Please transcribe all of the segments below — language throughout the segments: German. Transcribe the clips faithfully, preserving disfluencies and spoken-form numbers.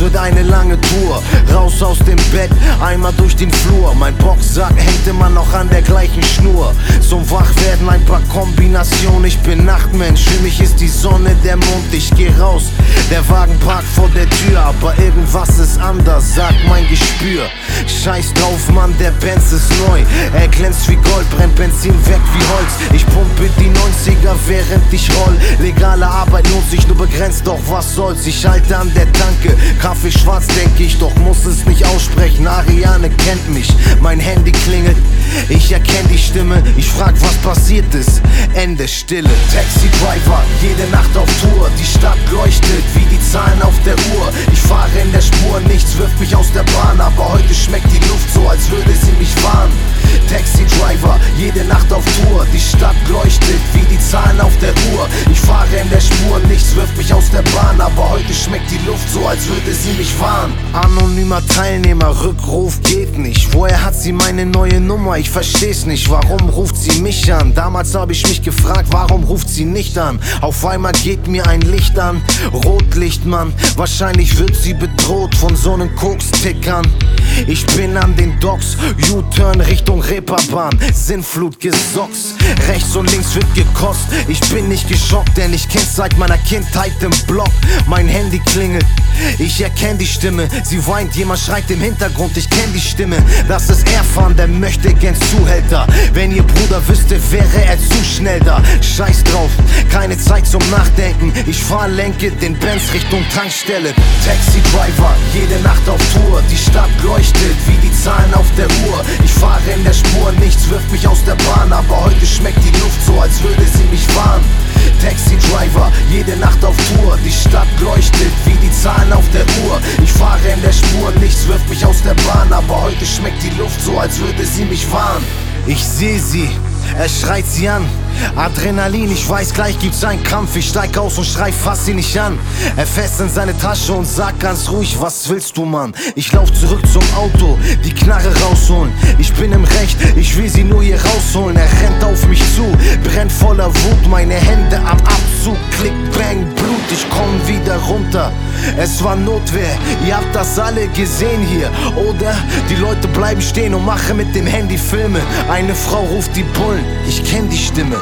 wird eine lange Tour. Raus aus dem Bett, einmal durch den Flur. Mein Boxsack hängt immer noch an der gleichen Schnur. Zum Wachwerden ein paar Kombinationen. Ich bin Nachtmensch, für mich ist die Sonne der Mond. Ich geh raus, der Wagen parkt vor der Tür. Aber irgendwas ist anders, sagt mein Gespür. Scheiß drauf, Mann, der Benz ist neu. Er glänzt wie Gold, brennt Benzin weg wie Holz. Ich pumpe die neunziger, während ich roll. Legale Arbeit lohnt sich nur begrenzt, doch was soll's. Ich halte an der Tanke, Kaffee schwarz denk ich, doch muss es nicht aussprechen. Ariane kennt mich, mein Handy klingelt. Ich erkenne die Stimme, ich frag, was passiert ist. Ende Stille. Taxi Driver, jede Nacht auf Tour. Die Stadt leuchtet wie die Zahlen auf der Uhr. Ich fahre in der Spur, nichts wirft mich aus der Bahn. Aber heute schmeckt die Luft so, als würde sie mich warnen. Taxi Driver, jede Nacht auf Tour. Die Stadt leuchtet wie die Zahlen auf der Uhr. Ich fahre in der Spur, nichts wirft mich aus der Bahn. Aber heute schmeckt die Luft so, als würde sie mich warnen. Anonymer Teilnehmer, Rückruf geht nicht. Woher hat sie meine neue Nummer? Ich versteh's nicht, warum ruft sie mich an? Damals hab ich mich gefragt, warum ruft sie nicht an? Auf einmal geht mir ein Licht an, Rotlicht, Mann. Wahrscheinlich wird sie bedroht von so nen Koks-Tickern. Ich bin an den Docks, U-Turn Richtung Reeperbahn. Sinnflut gesocks, rechts und links wird gekost. Ich bin nicht geschockt, denn ich kenn's seit meiner Kindheit im Block. Mein Handy klingelt, ich erkenn die Stimme. Sie weint, jemand schreit im Hintergrund, ich kenn die Stimme. Das ist Erfahren, der möchte gern Zuhälter. Wenn ihr Bruder wüsste, wäre er zu schnell da. Scheiß drauf, keine Zeit zum Nachdenken. Ich fahr, lenke den Benz Richtung Tankstelle. Taxi Driver, jede Nacht auf Tour. Die Stadt leuchtet wie die Zahlen auf der Uhr. Ich fahre in der Spur, nichts wirft mich aus der Bahn. Aber heute schmeckt die Luft so, als würde sie mich warnen. Taxi Driver, jede Nacht auf Tour. Die Stadt leuchtet wie die Zahlen auf der Uhr. Ich fahre in der Spur, nichts wirft mich aus der Bahn. Aber heute schmeckt die Luft so, als würde sie mich warnen. Ich seh sie, er schreit sie an. Adrenalin, ich weiß, gleich gibt's einen Kampf. Ich steig aus und schrei, fass sie nicht an. Er fässt in seine Tasche und sagt ganz ruhig, was willst du, Mann? Ich lauf zurück zum Auto, die Knarre rausholen. Ich bin im Recht, ich will sie nur hier rausholen. Er rennt auf mich zu, brennt voller Wut. Meine Hände am Abzug, klick, bang, Blut. Ich komm wieder runter, es war Notwehr. Ihr habt das alle gesehen hier, oder? Die Leute bleiben stehen und machen mit dem Handy Filme. Eine Frau ruft die Bullen, ich kenn die Stimme.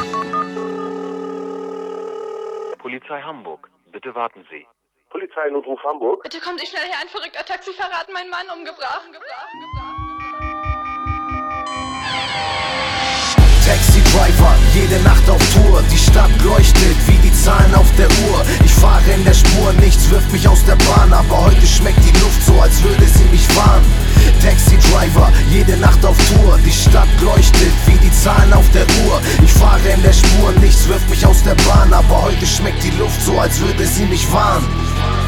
Polizei Hamburg, bitte warten Sie. Polizeinotruf Hamburg. Bitte kommen Sie schnell her, ein verrückter Taxifahrer hat meinen Mann umgebracht. Taxi Driver, jede Nacht auf Tour. Die Stadt leuchtet wie die Zahlen auf der Uhr. Ich fahre in der Spur, nichts wirft mich aus der Bahn. Aber heute schmeckt die Luft so, als würde sie mich warnen. Taxi Driver, jede Nacht auf Tour. Die Stadt leuchtet wie die Zahlen auf der Uhr. Ich fahre in der Spur, nichts wirft mich aus der Bahn. Aber heute schmeckt die Luft so, als würde sie mich warnen.